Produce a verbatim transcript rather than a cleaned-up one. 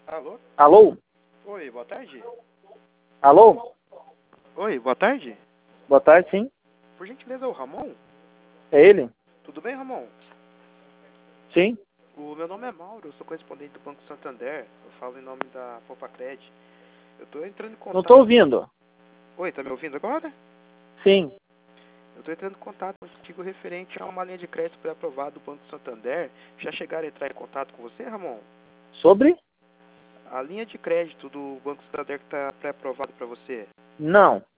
Alô? Alô? Oi, boa tarde. Alô? Oi, boa tarde. Boa tarde, sim. Por gentileza, é o Ramon? É ele? Tudo bem, Ramon? Sim. O meu nome é Mauro, eu sou correspondente do Banco Santander. Eu falo em nome da Popacred. Eu tô entrando em Não tô contato... ouvindo. Oi, tá me ouvindo agora? Sim. Eu tô entrando em contato contigo referente a uma linha de crédito pré-aprovada do Banco Santander. Já chegaram a entrar em contato com você, Ramon? Sobre? A linha de crédito do Banco Santander que tá pré-aprovado para você. Não.